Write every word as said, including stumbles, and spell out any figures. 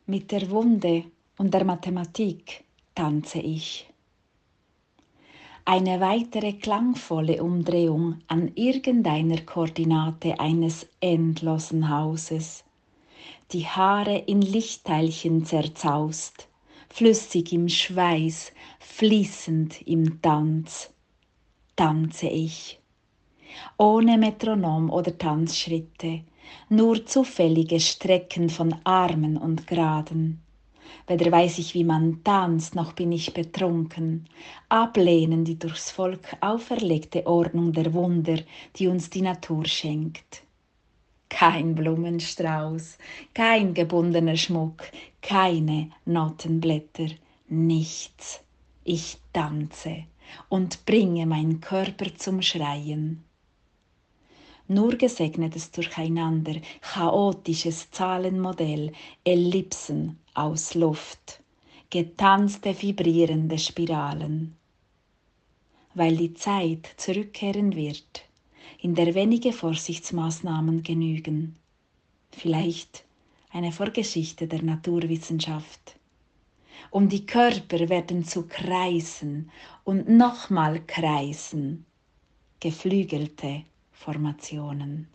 Mit der Wunde und der Mathematik tanze ich. Eine weitere klangvolle Umdrehung an irgendeiner Koordinate eines endlosen Hauses. Die Haare in Lichtteilchen zerzaust, flüssig im Schweiß, fließend im Tanz. Tanze ich. Ohne Metronom oder Tanzschritte, nur zufällige Strecken von Armen und Graden. Weder weiß ich, wie man tanzt, noch bin ich betrunken. Ablehnen die durchs Volk auferlegte Ordnung der Wunder, die uns die Natur schenkt. Kein Blumenstrauß, kein gebundener Schmuck, keine Notenblätter, nichts. Ich tanze und bringe mein Körper zum Schreien. Nur gesegnetes Durcheinander, chaotisches Zahlenmodell, Ellipsen aus Luft, getanzte vibrierende Spiralen. Weil die Zeit zurückkehren wird, in der wenige Vorsichtsmaßnahmen genügen. Vielleicht eine Vorgeschichte der Naturwissenschaft. Und die Körper werden zu Kreisen und nochmal Kreisen, geflügelte Formationen.